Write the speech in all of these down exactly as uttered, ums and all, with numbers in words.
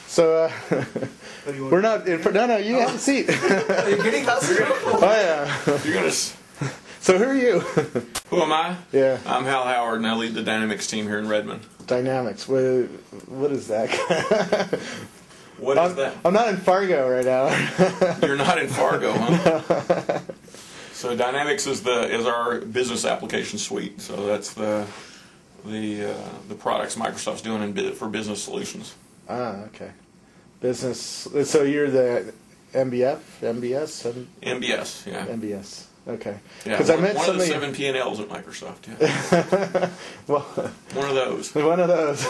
So uh, we're not in front. No, no, you have a seat. Are you getting us? Oh yeah. You're gonna. S- So who are you? Who am I? Yeah. I'm Hal Howard, and I lead the Dynamics team here in Redmond. Dynamics. What? What is that? What is I'm, that? I'm not in Fargo right now. You're not in Fargo, huh? So Dynamics is the is our business application suite. So that's the the uh, the products Microsoft's doing in bu- for business solutions. Ah, okay. Business. So you're the M B F, M B S, M B S, yeah. M B S. Okay. Yeah, Because one, I met one somebody. of the seven P and Ls at Microsoft. Yeah. Well, One of those. one of those.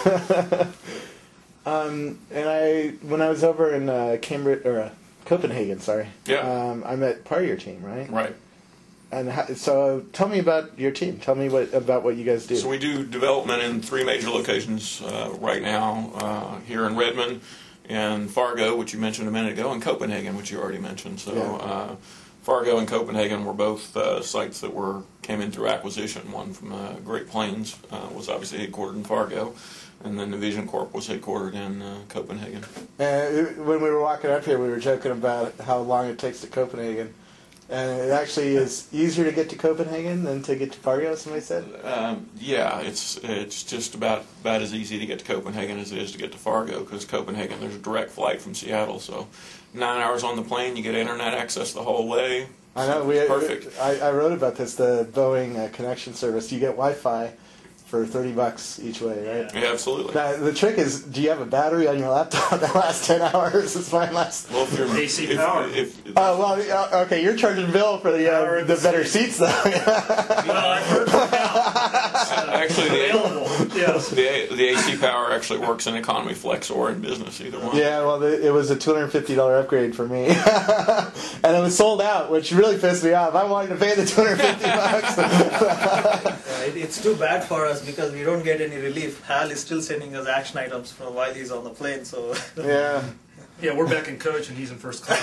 um, and I, when I was over in uh, Cambridge or uh, Copenhagen, sorry. Yeah. Um, I met part of your team, right? Right. And how, so, tell me about your team. Tell me what about what you guys do. So we do development in three major locations uh, right now, uh, here in Redmond, and Fargo, which you mentioned a minute ago, and Copenhagen, which you already mentioned. So Yeah. uh, Fargo and Copenhagen were both uh, sites that were came in through acquisition. One from uh, Great Plains uh, was obviously headquartered in Fargo, and then the Vision Corp was headquartered in uh, Copenhagen. And when we were walking up here, we were joking about how long it takes to Copenhagen. And it actually is easier to get to Copenhagen than to get to Fargo, somebody said? Um, yeah, it's it's just about about as easy to get to Copenhagen as it is to get to Fargo, because Copenhagen, there's a direct flight from Seattle, so nine hours on the plane, you get internet access the whole way. I know. We Perfect. I, I wrote about this, the Boeing uh, connection service. You get Wi-Fi for thirty bucks each way, right? Yeah, absolutely. Now, the trick is, do you have a battery on your laptop that lasts ten hours? It's mine last. Well, if you're A C if, power. If, if, Oh, well, uh, okay, you're charging Bill for the uh, Power the the better seat. seats, though. Well, I've heard from Hal. actually, the, Available. Yes. the the A C power actually works in economy flex or in business, either one. Yeah, well, the, it was a two hundred fifty dollars upgrade for me. And it was sold out, which really pissed me off. I wanted to pay the two hundred fifty bucks. Yeah, it, it's too bad for us because we don't get any relief. Hal is still sending us action items from while he's on the plane, so... Yeah. Yeah, we're back in coach and he's in first class.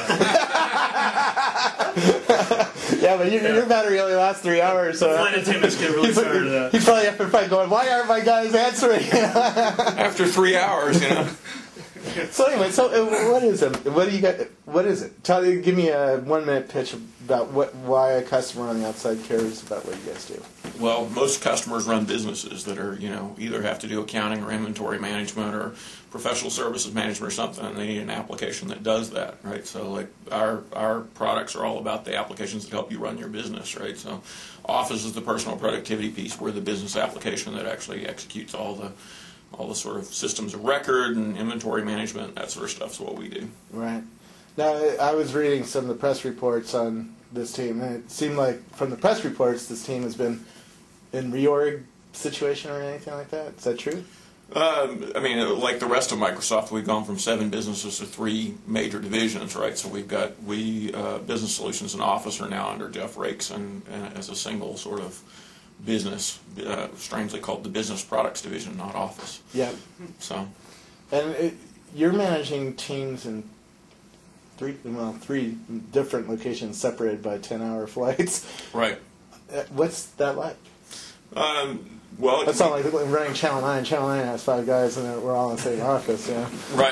Yeah, but your, your battery only lasts three hours, so... Flight attendants get really He's, tired of that. he's probably after fight going, why aren't my guys answering? After three hours, you know. So anyway, so uh, what is it? What do you got? What is it? Tell you, give me a one minute pitch about what, why a customer on the outside cares about what you guys do. Well, most customers run businesses that are, you know, either have to do accounting or inventory management or professional services management or something, and they need an application that does that, right? So, like, our our products are all about the applications that help you run your business, right? So, Office is the personal productivity piece. We're the business application that actually executes all the all the sort of systems of record and inventory management, that sort of stuff is what we do. Right. Now, I was reading some of the press reports on this team, and it seemed like from the press reports, this team has been in reorg situation or anything like that. Is that true? Um, I mean, like the rest of Microsoft, we've gone from seven businesses to three major divisions, right? So we've got, we, uh, Business Solutions and Office are now under Jeff Rakes and, and as a single sort of business, uh, strangely called the Business Products Division, not Office. Yeah. So, And it, you're managing teams in three, well, three different locations separated by ten-hour flights. right. Uh, What's that like? Um, well, That's not like running Channel nine. Channel nine has five guys, and we're all in the same office, yeah. Right.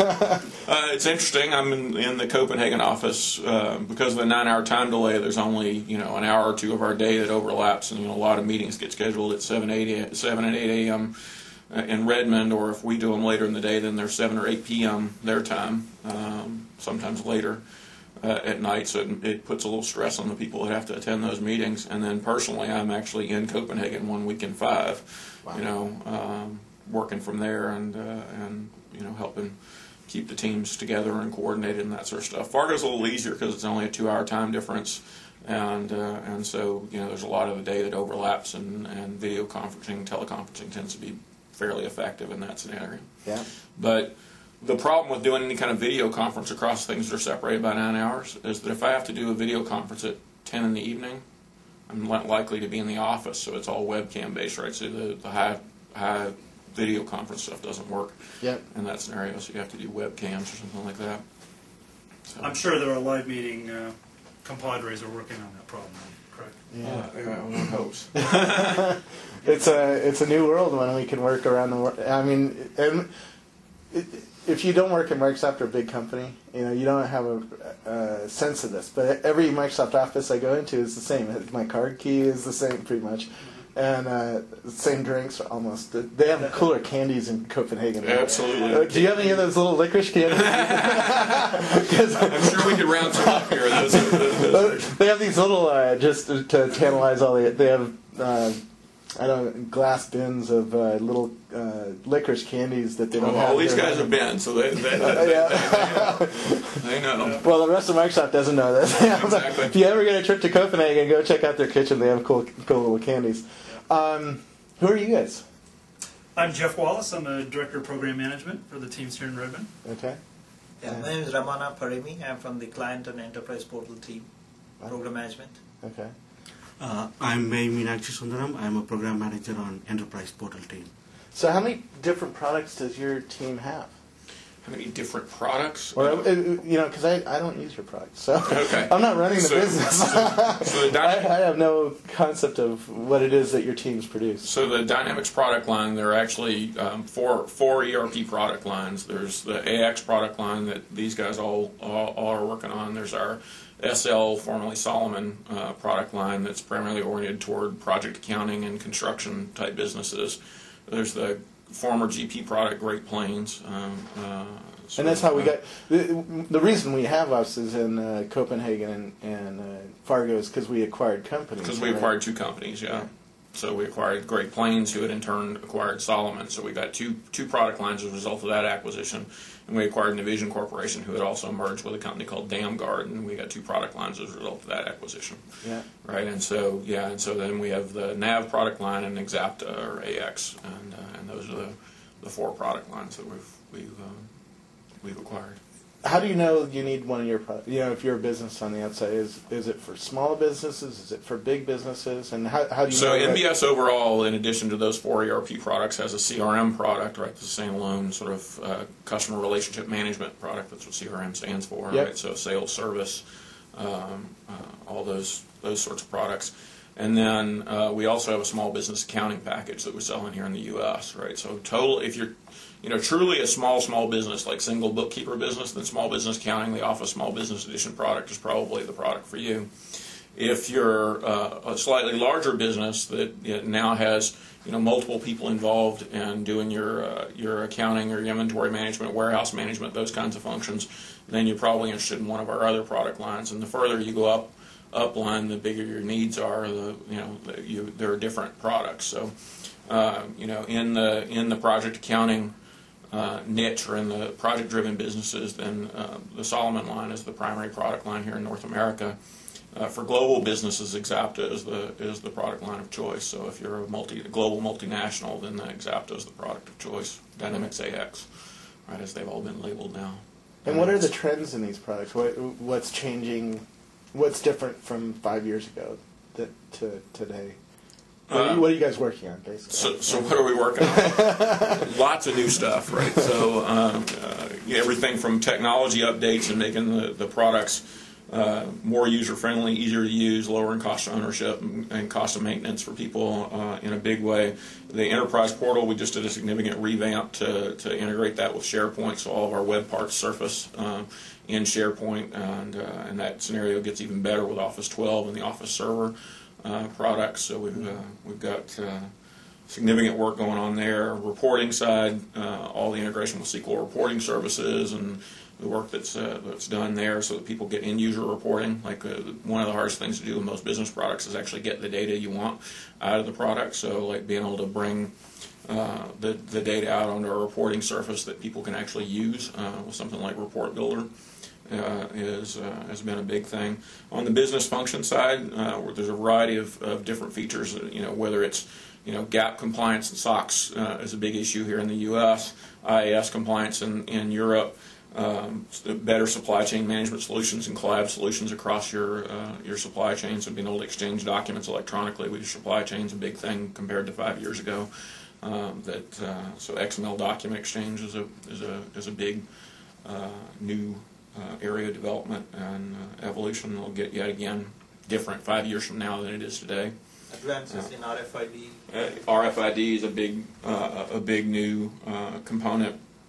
uh, it's interesting. I'm in, in the Copenhagen office uh, because of the nine-hour time delay. There's only you know an hour or two of our day that overlaps, and you know a lot of meetings get scheduled at seven, eight, seven and eight a.m. in Redmond, or if we do them later in the day, then they're seven or eight p.m. their time. Um, sometimes later uh, at night, so it, it puts a little stress on the people that have to attend those meetings. And then personally, I'm actually in Copenhagen one week in five. Wow. You know. Um, working from there and uh, and you know helping keep the teams together and coordinated and that sort of stuff. Fargo's a little easier because it's only a two-hour time difference, and uh, and so you know there's a lot of the day that overlaps, and, and video conferencing, teleconferencing tends to be fairly effective in that scenario. Yeah. But the problem with doing any kind of video conference across things that are separated by nine hours is that if I have to do a video conference at ten in the evening, I'm not likely to be in the office, so it's all webcam based, right? So the, the high high video conference stuff doesn't work Yep. in that scenario, so you have to do webcams or something like that. So, I'm sure there are live meeting uh, compadres are working on that problem, correct? Yeah. uh, yeah, one hopes. It's a it's a new world when we can work around the world. I mean, and it, if you don't work at Microsoft or a big company, you know, you don't have a, a sense of this. But every Microsoft office I go into is the same. My card key is the same, pretty much, and uh, same drinks almost. They have cooler candies in Copenhagen. Absolutely. Uh, do you have any of those little licorice candies? I'm sure we could round some up here. Those, those, those. They have these little uh, just to, to tantalize all the. They have. Uh, I don't know, glass bins of uh, little uh, licorice candies that they don't well, have. all these there. guys have been, so they, they, they, Uh, they, yeah. they, know. they know. Well, the rest of Microsoft doesn't know this. Exactly. If you ever get a trip to Copenhagen, go check out their kitchen. They have cool, cool little candies. Um, who are you guys? I'm Jeff Wallace. I'm a Director of Program Management for the teams here in Redmond. Okay. Yeah, my name is Ramana Parimi. I'm from the Client and Enterprise Portal team, Program Management. Okay. Uh, I'm May Meenakshi Sundaram. I'm a program manager on Enterprise Portal team. So, how many different products does your team have? How many different products? Or, uh, you know, because I, I don't use your products, so Okay. I'm not running the So- business. so- so the I, dy- I have no concept of what it is that your teams produce. So the Dynamics product line, there are actually um, four four E R P product lines. There's the A X product line that these guys all all, all are working on. There's our S L, formerly Solomon, uh, product line that's primarily oriented toward project accounting and construction type businesses. There's the former G P product, Great Plains. Um, uh, And that's how we got the, the reason we have offices in uh, Copenhagen and, and uh, Fargo is because we acquired companies. Because we right? acquired two companies, yeah. So we acquired Great Plains, who had in turn acquired Solomon. So we got two two product lines as a result of that acquisition. And we acquired Navision Corporation, who had also merged with a company called DamGuard, and we got two product lines as a result of that acquisition. Yeah. Right, and so yeah, and so then we have the Nav product line and Exapta or A X, and uh, and those are the, the four product lines that we've we've um, we've acquired. How do you know you need one of your products? You know, if you're a business on the outside, is is it for small businesses? Is it for big businesses? And how, how do you So know? N B S that? overall, in addition to those four E R P products, has a C R M product, right? The standalone sort of uh, customer relationship management product. That's what C R M stands for, Yep. right? So sales, service, um, uh, all those those sorts of products. And then uh, we also have a small business accounting package that we're selling here in the U S, right? So total, if you're you know, truly a small, small business, like single bookkeeper business, then small business accounting, the Office Small Business Edition product is probably the product for you. If you're uh, a slightly larger business that you know, now has, you know, multiple people involved in doing your uh, your accounting or your inventory management, warehouse management, those kinds of functions, then you're probably interested in one of our other product lines. And the further you go up upline, the bigger your needs are. The you know, the, you there are different products. So, uh, you know, in the in the project accounting Uh, niche or in the project-driven businesses, then uh, the Solomon line is the primary product line here in North America. Uh, for global businesses, Exapta is the is the product line of choice. So if you're a multi a global multinational, then the Exapta is the product of choice. Dynamics A X, right, as they've all been labeled now. And what are the trends in these products? What what's changing? What's different from five years ago that, to today? What are, you, what are you guys working on, basically? So, so what are we working on? Lots of new stuff, right? So um, uh, everything from technology updates and making the, the products uh, more user-friendly, easier to use, lowering cost of ownership and, and cost of maintenance for people uh, in a big way. The Enterprise Portal, we just did a significant revamp to, to integrate that with SharePoint, so all of our web parts surface uh, in SharePoint, and, uh, and that scenario gets even better with Office twelve and the Office Server Uh, products. So we've uh, we've got uh, significant work going on there. Reporting side, uh, all the integration with S Q L reporting services and the work that's uh, that's done there, so that people get end user reporting. Like uh, one of the hardest things to do with most business products is actually get the data you want out of the product. So like being able to bring uh, the the data out onto a reporting surface that people can actually use uh, with something like Report Builder. Uh, is uh, has been a big thing. On the business function side, uh, where there's a variety of, of different features. You know, whether it's you know GAP compliance and SOX uh, is a big issue here in the U S, I A S compliance in in Europe, um, better supply chain management solutions and collab solutions across your uh, your supply chains, and being able to exchange documents electronically with your supply chains, a big thing compared to five years ago. Um, that uh, so X M L document exchange is a is a is a big uh, new Uh, area of development and uh, evolution. Will get yet again different five years from now than it is today. Advances uh, in R F I D. Uh, R F I D is a big uh, a big new uh, component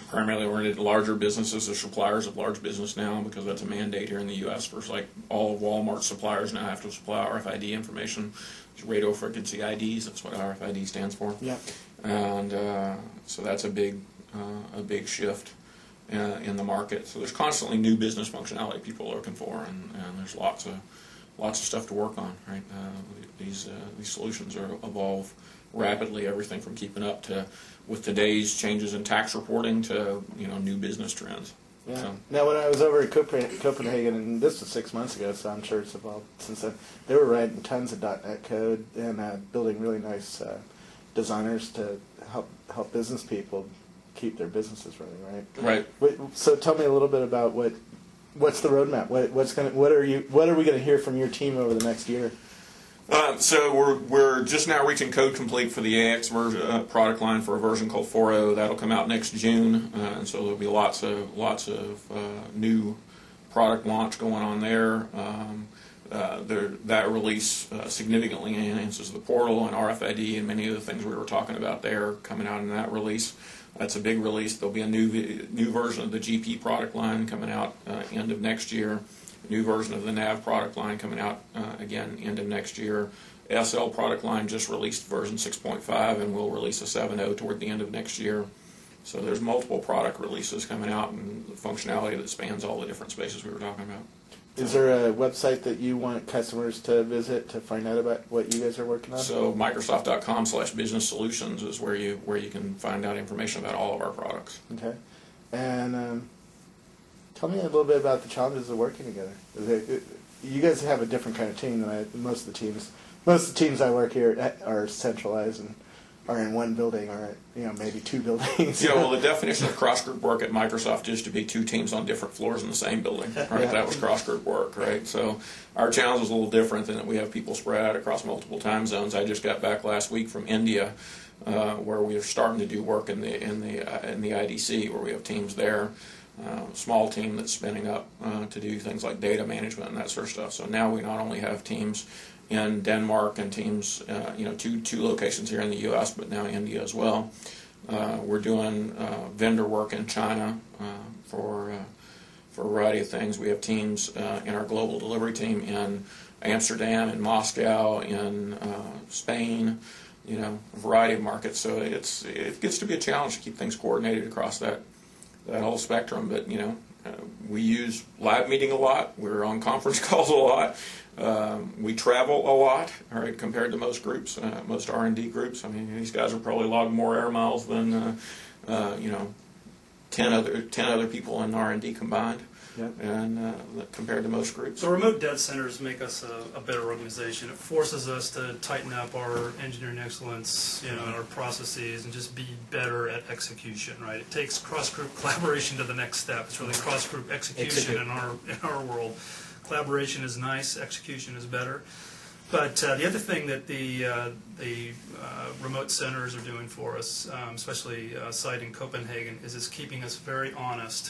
primarily oriented to larger businesses. They're suppliers of large business now because that's a mandate here in the U S for like all of Walmart's suppliers now have to supply R F I D information. It's radio frequency I Ds. That's what R F I D stands for. Yeah. And uh, so that's a big uh, a big shift uh, in the market. So there's constantly new business functionality people are looking for, and, and there's lots of lots of stuff to work on. Right, uh, these uh, these solutions are evolve rapidly. Everything from keeping up to with today's changes in tax reporting to you know new business trends. Yeah. So, Now, when I was over at Copen- Copenhagen, and this was six months ago, so I'm sure it's evolved since then, they were writing tons of .NET code and uh, building really nice uh, designers to help help business people keep their businesses running, right? right. Wait, so tell me a little bit about what what's the roadmap? What what's going what are you what are we going to hear from your team over the next year? Um, so we're we're just now reaching code complete for the A X version, uh, product line for a version called four point oh. That'll come out next June, uh, and so there'll be lots of lots of uh, new product launch going on there. Um, uh, there that release uh, significantly enhances the portal and R F I D and many of the things we were talking about there coming out in that release. That's a big release. There'll be a new new version of the G P product line coming out uh, end of next year. New version of the Nav product line coming out uh, again end of next year. S L product line just released version six point five, and we'll release a seven point oh toward the end of next year. So there's multiple product releases coming out and functionality that spans all the different spaces we were talking about. Is there a website that you want customers to visit to find out about what you guys are working on? So Microsoft dot com slash business solutions is where you where you can find out information about all of our products. Okay, and um, tell me a little bit about the challenges of working together. Is it- it- You guys have a different kind of team than I, most of the teams. Most of the teams I work here at are centralized and are in one building, or you know maybe two buildings. You know, well, the definition of cross-group work at Microsoft is to be two teams on different floors in the same building, right? Yeah. That was cross-group work, right? So our challenge is a little different than that we have people spread out across multiple time zones. I just got back last week from India, uh, where we are starting to do work in the in the uh, in the I D C, where we have teams there. Uh, small team that's spinning up uh, to do things like data management and that sort of stuff. So now we not only have teams in Denmark and teams, uh, you know, two two locations here in the U S, but now India as well. Uh, we're doing uh, vendor work in China uh, for uh, for a variety of things. We have teams uh, in our global delivery team in Amsterdam, in Moscow, in uh, Spain. You know, a variety of markets. So it's it gets to be a challenge to keep things coordinated across that. that whole spectrum, but you know, uh, we use live meeting a lot. We're on conference calls a lot. Um, we travel a lot, all right, compared to most groups, uh, most R and D groups. I mean, these guys are probably logging more air miles than uh, uh, you know, ten other ten other people in R and D combined, Yep. and uh, compared to most groups. So remote dev centers make us a, a better organization. It forces us to tighten up our engineering excellence, you know, and our processes, and just be better at execution. Right? It takes cross-group collaboration to the next step. It's really cross-group execution Execute. in our in our world. Collaboration is nice. Execution is better. But uh, the other thing that the uh, the uh, remote centers are doing for us, um, especially uh, site in Copenhagen, is it's keeping us very honest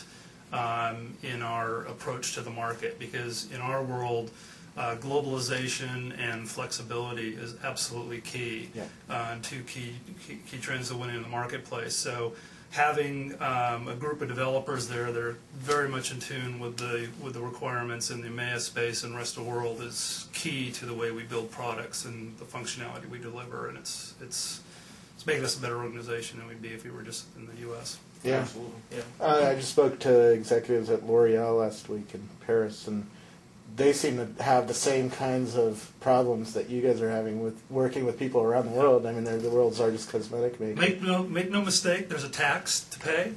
um, in our approach to the market. Because in our world, uh, globalization and flexibility is absolutely key. Yeah. Uh, and two key, key key trends to winning in the marketplace. So having um, a group of developers there that are very much in tune with the with the requirements in the EMEA space and rest of the world is key to the way we build products and the functionality we deliver, and it's it's it's making us a better organization than we'd be if we were just in the U S. Yeah. Absolutely. Yeah. Uh, I just spoke to executives at L'Oreal last week in Paris, and they seem to have the same kinds of problems that you guys are having with working with people around the world. I mean, they're the world's largest cosmetic maker. Make no make no mistake, there's a tax to pay,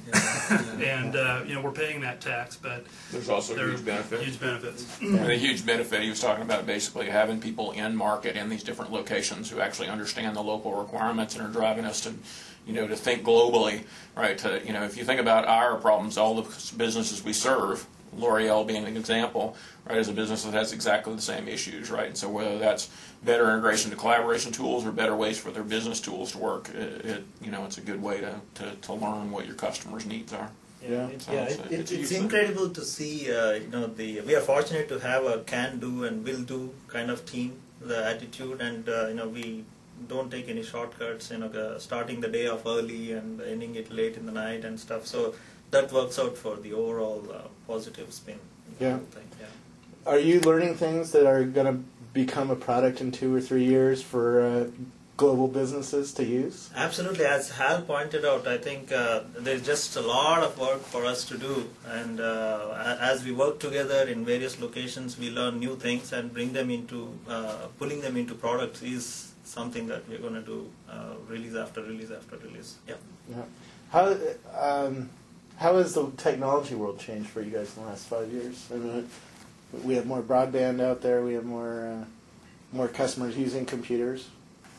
and uh, you know we're paying that tax, but There's also there huge are benefits. huge benefits. And a huge benefit, he was talking about basically having people in market in these different locations who actually understand the local requirements and are driving us to, you know, to think globally, right? To, you know, if you think about our problems, all the businesses we serve, L'Oreal being an example, right, is a business that has exactly the same issues, right? And so whether that's better integration to collaboration tools or better ways for their business tools to work, it, it you know, it's a good way to, to, to learn what your customers' needs are. Yeah. it, So yeah, it's it, a- it, it's a it's huge thing. incredible to see. Uh, you know, the we are fortunate to have a can-do and will-do kind of team, the attitude, and uh, you know we don't take any shortcuts. You know, uh, starting the day off early and ending it late in the night and stuff. So that works out for the overall uh, positive spin. of the Yeah. whole thing, yeah. Are you learning things that are going to become a product in two or three years for uh, global businesses to use? Absolutely. As Hal pointed out, I think uh, there's just a lot of work for us to do. And uh, a- as we work together in various locations, we learn new things and bring them into, uh, pulling them into products is something that we're going to do uh, release after release after release. Yeah. Yeah. How um, how has the technology world changed for you guys in the last five years? I mean, we have more broadband out there. We have more uh, more customers using computers.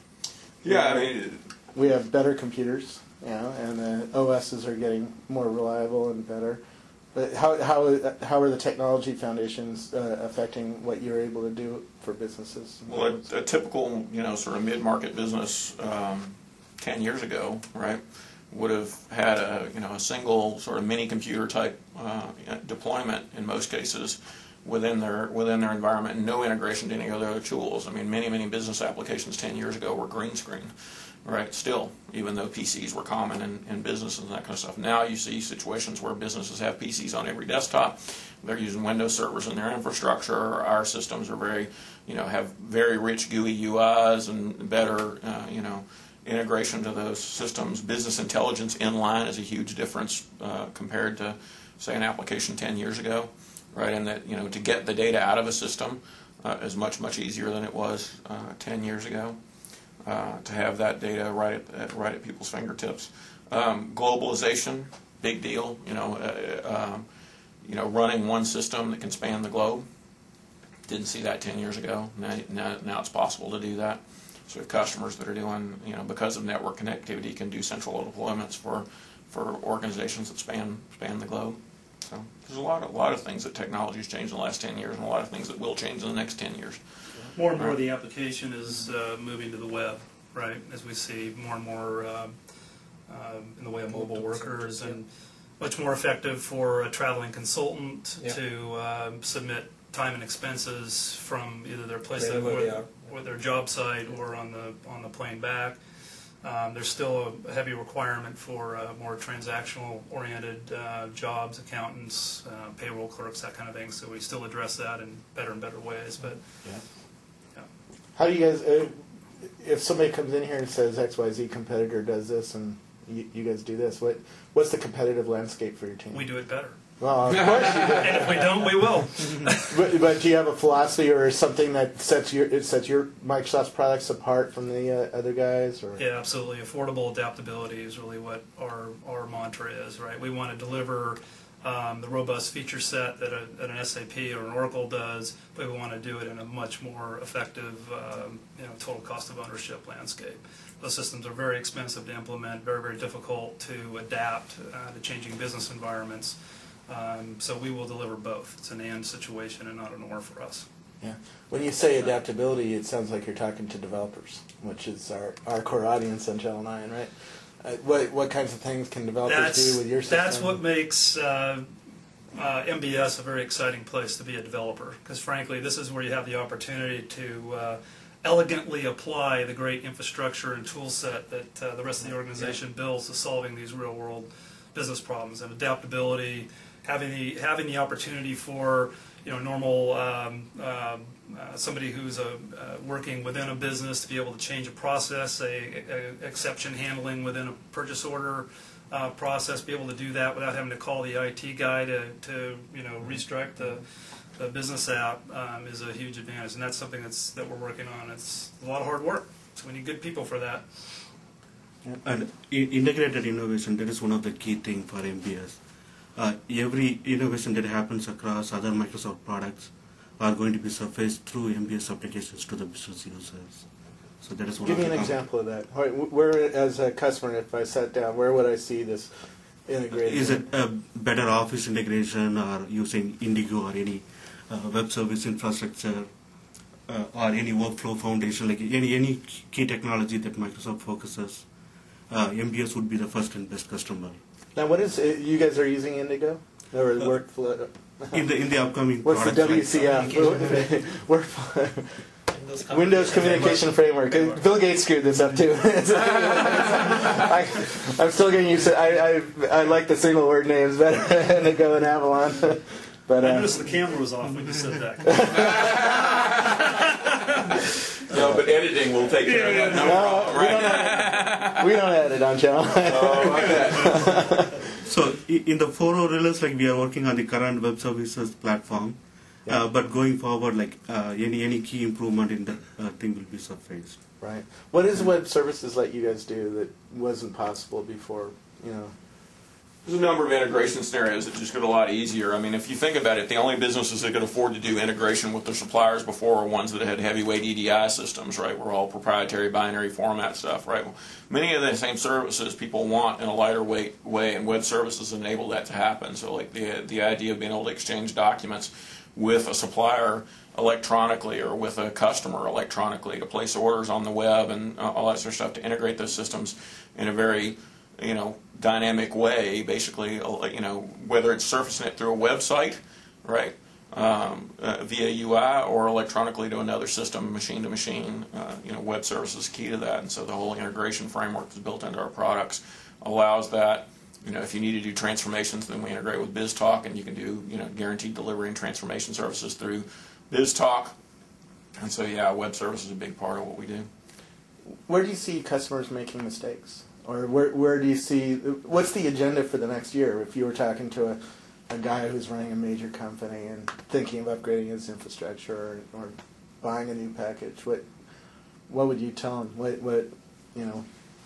Yeah, I mean, We have better computers, you know, and the O Ss are getting more reliable and better. But how how how are the technology foundations uh, affecting what you're able to do for businesses? well, a, a typical, you know, sort of mid-market business um, ten years ago, right, would have had a, you know, a single sort of mini computer type uh, deployment in most cases within their within their environment, and no integration to any other tools. I mean, many many business applications ten years ago were green screen, right? Still, even though P Cs were common in, in businesses and that kind of stuff. Now you see situations where businesses have P Cs on every desktop. They're using Windows servers in their infrastructure. Our systems are very, you know, have very rich G U I U Is and better, uh, you know, integration to those systems. Business intelligence inline is a huge difference uh, compared to, say, an application ten years ago, right? And that, you know, to get the data out of a system uh, is much, much easier than it was uh, ten years ago. Uh, to have that data right at, at right at people's fingertips. Um, globalization, big deal. You know, uh, um, you know, running one system that can span the globe. Didn't see that ten years ago. Now, now, now it's possible to do that. So we have customers that are doing, you know, because of network connectivity, can do central deployments for for organizations that span span the globe. So there's a lot of a lot of things that technology has changed in the last ten years, and a lot of things that will change in the next ten years. More and more, the application is uh, moving to the web, right? As we see more and more uh, uh, in the way of mobile workers, and much more effective for a traveling consultant Yeah. to uh, submit time and expenses from either their place Right of where they or, are. or their job site or on the on the plane back. Um, there's still a heavy requirement for uh, more transactional-oriented uh, jobs, accountants, uh, payroll clerks, that kind of thing. So we still address that in better and better ways. But Yeah. yeah. How do you guys, uh, if somebody comes in here and says X Y Z competitor does this and you, you guys do this, what what's the competitive landscape for your team? we do it better. Well, of course you do. And if we don't, we will. But, but do you have a philosophy or something that sets your it sets your Microsoft's products apart from the uh, other guys? Or Yeah, absolutely. Affordable adaptability is really what our our mantra is, right? We want to deliver um, the robust feature set that, a, that an S A P or an Oracle does, but we want to do it in a much more effective, um, you know, total cost of ownership landscape. Those systems are very expensive to implement, very, very difficult to adapt uh, to changing business environments. Um, so we will deliver both. It's an and situation and not an or for us. yeah, when you say adaptability, it sounds like you're talking to developers, which is our, our core audience on Channel Nine, right? Uh, what what kinds of things can developers That's, do with your system? that's what makes uh, uh, M B S a very exciting place to be a developer, because frankly, this is where you have the opportunity to uh, elegantly apply the great infrastructure and tool set that uh, the rest of the organization builds to solving these real world business problems. And adaptability, having the having the opportunity for you know normal um, uh, uh, somebody who's a, uh, working within a business to be able to change a process, a, a exception handling within a purchase order uh, process, be able to do that without having to call the I T guy to, to you know restrike the the business app um, is a huge advantage, and that's something that's that we're working on. It's a lot of hard work, so we need good people for that. And i- integrated innovation, that is one of the key things for M B S. Uh, every innovation that happens across other Microsoft products are going to be surfaced through M B S applications to the business users. So that is one Give of me the an com- example of that. All right, wh- Where, as a customer, if I sat down, where would I see this integrated? Is it a better Office integration or using Indigo or any uh, web service infrastructure uh, or any workflow foundation, like any, any key technology that Microsoft focuses, uh, M B S would be the first and best customer. Now, what is it? You guys are using Indigo or Uh, workflow? In the in the upcoming What's the products, W C F? like- Workflow. Windows Windows Communication Framework. Framework. Bill Gates screwed this up too. I, I'm still getting used to. I, I I like the single word names better than the Go and Avalon. But I uh, noticed the camera was off when you said that. No, but editing will take care of that. No no, problem, we don't right? edit. We don't edit on channel. Oh, okay. So i- in the four point oh release, like we are working on the current web services platform, uh, but going forward, like uh, any any key improvement in the uh, thing will be surfaced. Right. What is web services let you guys do that wasn't possible before? You know. There's a number of integration scenarios that just get a lot easier. I mean, if you think about it, the only businesses that could afford to do integration with their suppliers before are ones that had heavyweight E D I systems, right? We're all proprietary binary format stuff, right? Many of the same services people want in a lighter weight way, and web services enable that to happen. So, like the the idea of being able to exchange documents with a supplier electronically or with a customer electronically, to place orders on the web and uh, all that sort of stuff, to integrate those systems in a very, you know, dynamic way, basically, you know, whether it's surfacing it through a website, right, um, uh, via U I, or electronically to another system, machine to machine. Uh, you know, web services is key to that, and so the whole integration framework that's built into our products allows that. You know, if you need to do transformations, then we integrate with BizTalk, and you can do, you know, guaranteed delivery and transformation services through BizTalk. And so, yeah, web service is a big part of what we do. Where do you see customers making mistakes? Or where where do you see, what's the agenda for the next year? If you were talking to a, a guy who's running a major company and thinking of upgrading his infrastructure or, or buying a new package, what what would you tell him? What, what you know?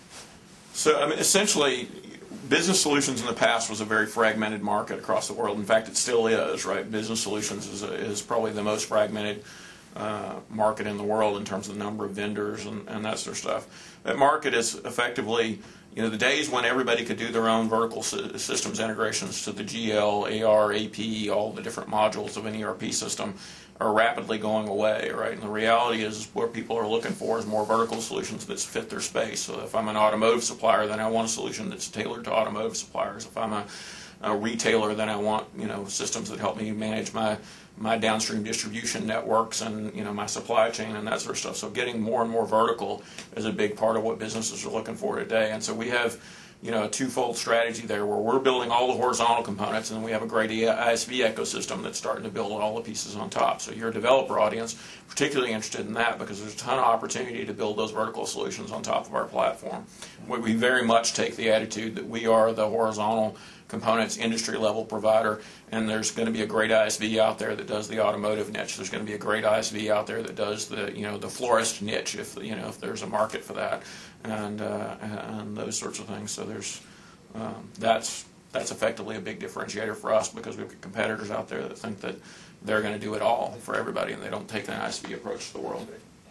So, I mean, essentially, business solutions in the past was a very fragmented market across the world. In fact, it still is, right? Business solutions is, a, is probably the most fragmented uh, market in the world in terms of the number of vendors and, and that sort of stuff. That market is effectively, you know, the days when everybody could do their own vertical sy- systems integrations to the G L, A R, A P, all the different modules of an E R P system are rapidly going away, right? And the reality is what people are looking for is more vertical solutions that fit their space. So if I'm an automotive supplier, then I want a solution that's tailored to automotive suppliers. If I'm a, a retailer, then I want, you know, systems that help me manage my my downstream distribution networks and, you know, my supply chain and that sort of stuff. So getting more and more vertical is a big part of what businesses are looking for today. And so we have, you know, a twofold strategy there where we're building all the horizontal components, and then we have a great I S V ecosystem that's starting to build all the pieces on top. So your developer audience, particularly interested in that because there's a ton of opportunity to build those vertical solutions on top of our platform. We, we very much take the attitude that we are the horizontal components industry level provider, and there's going to be a great I S V out there that does the automotive niche. There's going to be a great I S V out there that does the, you know, the florist niche, if you know if there's a market for that, and uh, and those sorts of things. So there's um, that's that's effectively a big differentiator for us because we've got competitors out there that think that they're going to do it all for everybody, and they don't take an I S V approach to the world.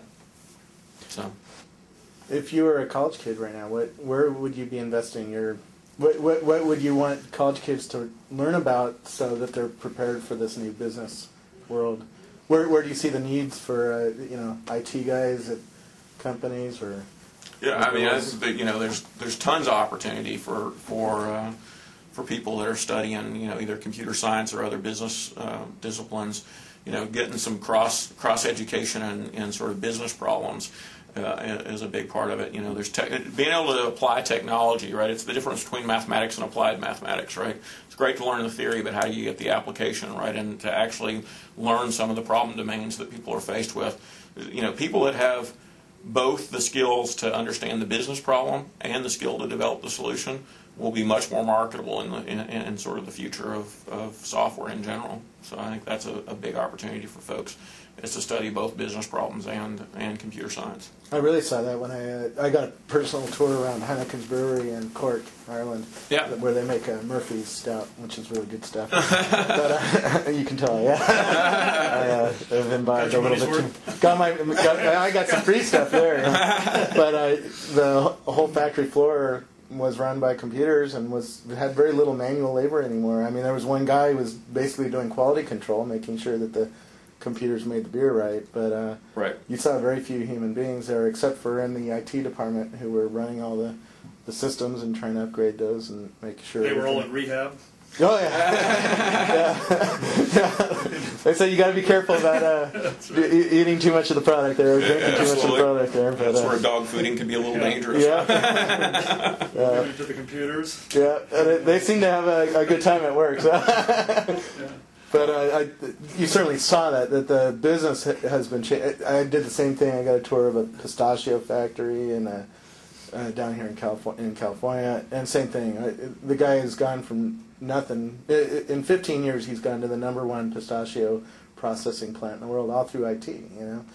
So, If you were a college kid right now, what where would you be investing your What, what what would you want college kids to learn about so that they're prepared for this new business world? Where where do you see the needs for uh, you know I T guys at companies or? yeah, I mean, that's the, you know, there's there's tons of opportunity for for uh, for people that are studying, you know, either computer science or other business uh, disciplines. You know, getting some cross cross education and, and sort of business problems. Uh, is a big part of it. You know, there's te- being able to apply technology, right? It's the difference between mathematics and applied mathematics, right? It's great to learn the theory, but how do you get the application, right? And to actually learn some of the problem domains that people are faced with. You know, people that have both the skills to understand the business problem and the skill to develop the solution will be much more marketable in, the, in, in sort of the future of, of software in general. So I think that's a, a big opportunity for folks, is to study both business problems and and computer science. I really saw that when I uh, I got a personal tour around Heineken's brewery in Cork, Ireland, Yeah. where they make a Murphy's Stout, which is really good stuff. But uh, you can tell, yeah. I, uh, I've imbibed a little bit too. Got my, got, I got some free stuff there. You know? But uh, the whole factory floor was run by computers and was had very little manual labor anymore. I mean, there was one guy who was basically doing quality control, making sure that the computers made the beer right, but uh, Right. you saw very few human beings there, except for in the I T department who were running all the, the systems and trying to upgrade those and make sure They were all everything- in rehab. Oh yeah, yeah. yeah. They say you got to be careful about uh, e- eating too much of the product there, or drinking Yeah, too much of the absolutely. product there. But, That's uh, where dog fooding can be a little Yeah. dangerous. yeah, Moving into the computers. yeah, and it, they seem to have a, a good time at work. So. Yeah. But uh, I, you certainly saw that that the business ha- has been changed. I did the same thing. I got a tour of a pistachio factory in uh, uh, down here in California. In California, and same thing. I, the guy has gone from nothing. I- I- In fifteen years, he's gone to the number one pistachio processing plant in the world, all through I T. You know,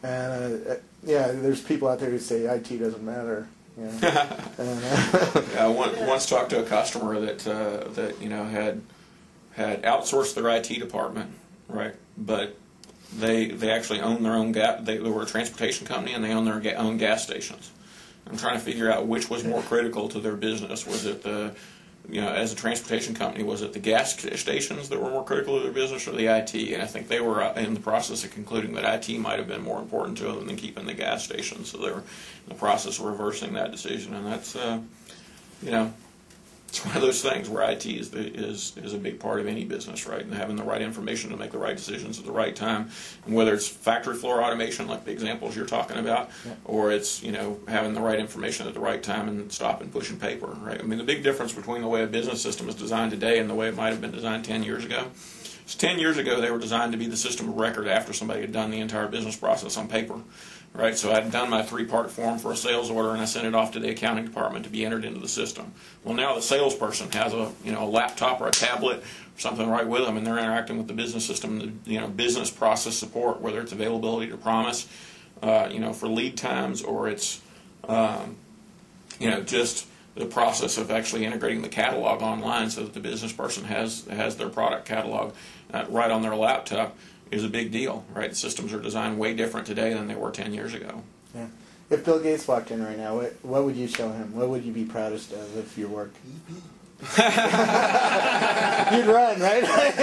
and uh, yeah, there's people out there who say I T doesn't matter. You know? and, uh, I once, once talked to a customer that uh, that you know had had outsourced their I T department, right? But they they actually own their own gas. They, they were a transportation company, and they own their ga- own gas stations. I'm trying to figure out which was more critical to their business. Was it the, you know, as a transportation company, was it the gas stations that were more critical to their business, or the I T? And I think they were in the process of concluding that I T might have been more important to them than keeping the gas stations. So they were in the process of reversing that decision, and that's, uh, you know. It's one of those things where I T is, the, is is a big part of any business, right? And having the right information to make the right decisions at the right time, and whether it's factory floor automation, like the examples you're talking about, Yeah. or it's you know having the right information at the right time and stopping pushing paper, right? I mean, the big difference between the way a business system is designed today and the way it might have been designed ten years ago. So ten years ago, they were designed to be the system of record after somebody had done the entire business process on paper. Right, so I'd done my three-part form for a sales order, and I sent it off to the accounting department to be entered into the system. Well, now the salesperson has a you know a laptop or a tablet or something right with them, and they're interacting with the business system, the you know business process support, whether it's availability to promise, uh, you know for lead times, or it's um, you know just the process of actually integrating the catalog online so that the business person has has their product catalog uh, right on their laptop. Is a big deal, right? Systems are designed way different today than they were ten years ago. yeah. If Bill Gates walked in right now, what, what would you show him? What would you be proudest of if your work? You'd run, right?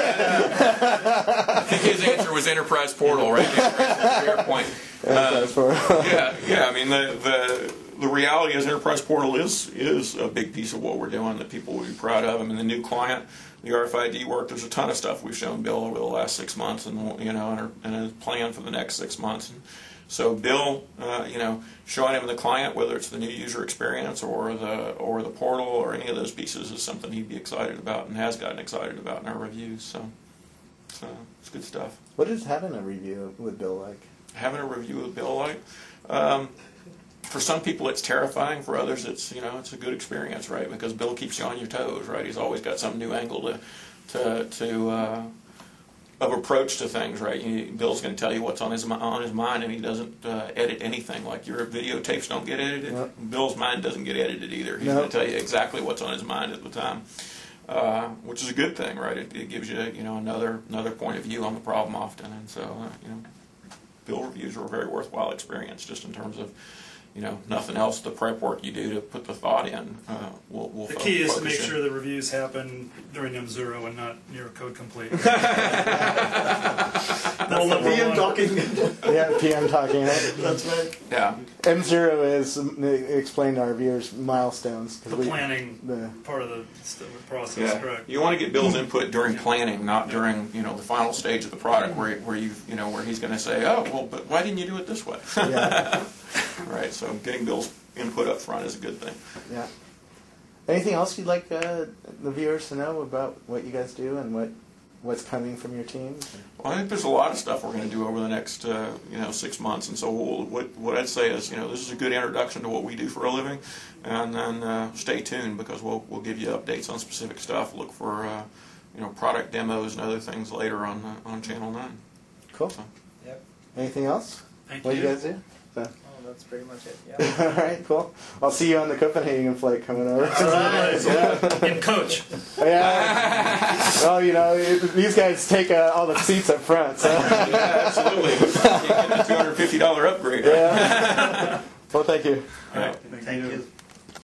I think his answer was Enterprise Portal, right? Fair point. Uh, yeah, yeah. I mean, the, the the reality is Enterprise Portal is is a big piece of what we're doing that people will be proud of. I mean, the new client, the R F I D work. There's a ton of stuff we've shown Bill over the last six months, and you know, and, our, and a plan for the next six months. And so, Bill, uh, you know, showing him the client, whether it's the new user experience or the or the portal or any of those pieces, is something he'd be excited about and has gotten excited about in our reviews. So, so it's good stuff. What is having a review with Bill like? Having a review with Bill like. Um, For some people, it's terrifying. For others, it's you know it's a good experience, right? Because Bill keeps you on your toes, right? He's always got some new angle to to to uh, of approach to things, right? You, Bill's going to tell you what's on his on his mind, and he doesn't uh, edit anything. Like your videotapes don't get edited. Yep. Bill's mind doesn't get edited either. He's Nope. going to tell you exactly what's on his mind at the time, uh, which is a good thing, right? It, it gives you you know another another point of view on the problem often, and so uh, you know, Bill reviews are a very worthwhile experience, just in terms of. You know, nothing else. The prep work you do to put the thought in, uh, will will. The key is to make focus in. sure the reviews happen during M zero and not near code complete. That's Rule number P M one. talking. Yeah, P M talking. Right? That's right. Yeah, M zero is um, explain to our viewers milestones. 'cause The we- planning The, part of the st- process, yeah. correct? You want to get Bill's input during planning, not during you know the final stage of the product, where where you you know where he's going to say, oh well, but why didn't you do it this way? yeah, Right. So getting Bill's input up front is a good thing. yeah. Anything else you'd like uh, the viewers to know about what you guys do and what what's coming from your team? Well, I think there's a lot of stuff we're going to do over the next, uh, you know, six months. And so we'll, what what I'd say is, you know, this is a good introduction to what we do for a living, and then uh, stay tuned because we'll we'll give you updates on specific stuff. Look for, uh, you know, product demos and other things later on uh, on Channel Nine. Cool. So. Yep. Anything else? Thank What do you. you guys do? So. Oh, that's pretty much it. Yeah. All right, cool. I'll see you on the Copenhagen flight coming over. In coach. Yeah. Well, you know, these guys take uh, all the seats up front. So. Yeah, absolutely. You can't get the two hundred fifty dollars upgrade. Right? Yeah. Well, thank you. Yeah.